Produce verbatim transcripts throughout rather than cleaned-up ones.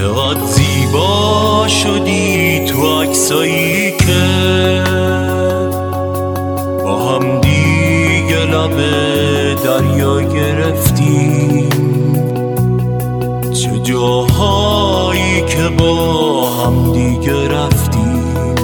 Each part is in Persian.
چقدر زیبا شدی تو عکسایی که با هم دیگه لب دریا گرفتیم، چه جاهایی که با هم دیگه رفتیم،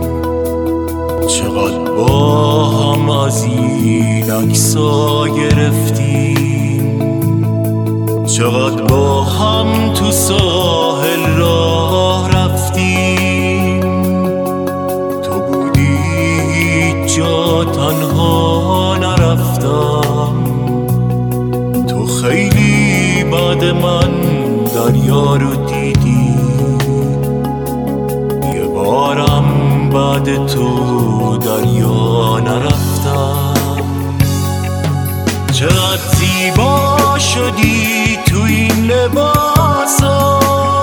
چقدر با هم از این عکسا گرفتیم، چقدر با هم تو ساحل راه رفتیم. تو بودی هیچ جا تنها نرفتم، تو خیلی بعد من دریا رو دیدی، یه بارم بعد تو دریا نرفتم. چقدر زیبا شدی تو این لباسا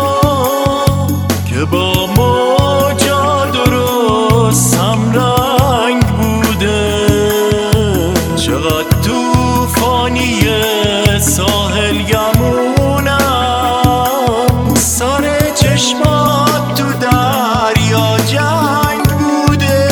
که با موجا درست هم رنگ بوده، چقدر توفانی ساحل گمونم، سر چشمات تو دریا جنگ بوده.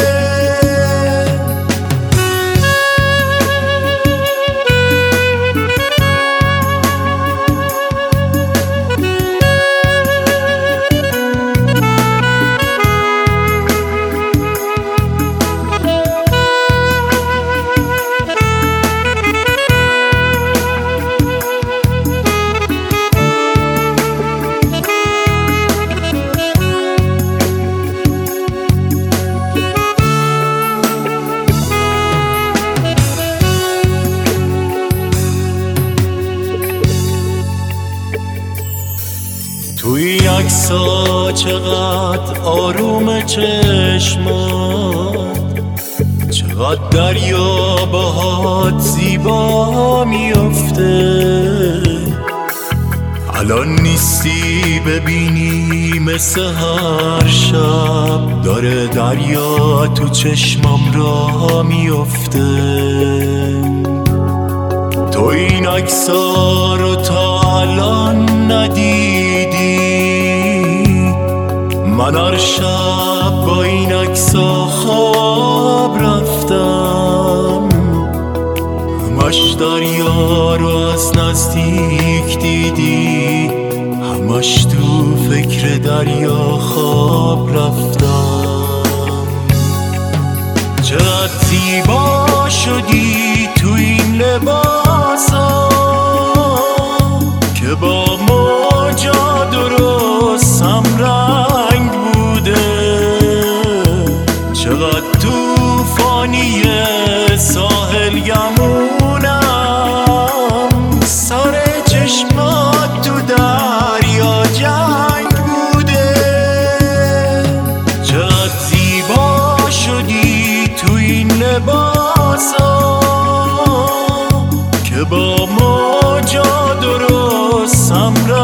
توی عکسا چقدر آروم چشمات، چقدر دریا باهات زیبا میافته. الان نیستی ببینی مثل هر شب داره دریا تو چشمام را میافته. تو این عکسا رو تا الان ندیدی، من هر شب با این عکسا خواب رفتم، همش دریا رو از نزدیک دیدی، همش تو فکر دریا خواب رفتم. چقدر زیبا شدی تو این لباسا که با موجا درست هم رنگ بوده، چقدر توفانی ساحل گمونم، سر چشمات تو دریا جنگ بوده. چقدر زیبا شدی تو این لباسا که با موجا درست هم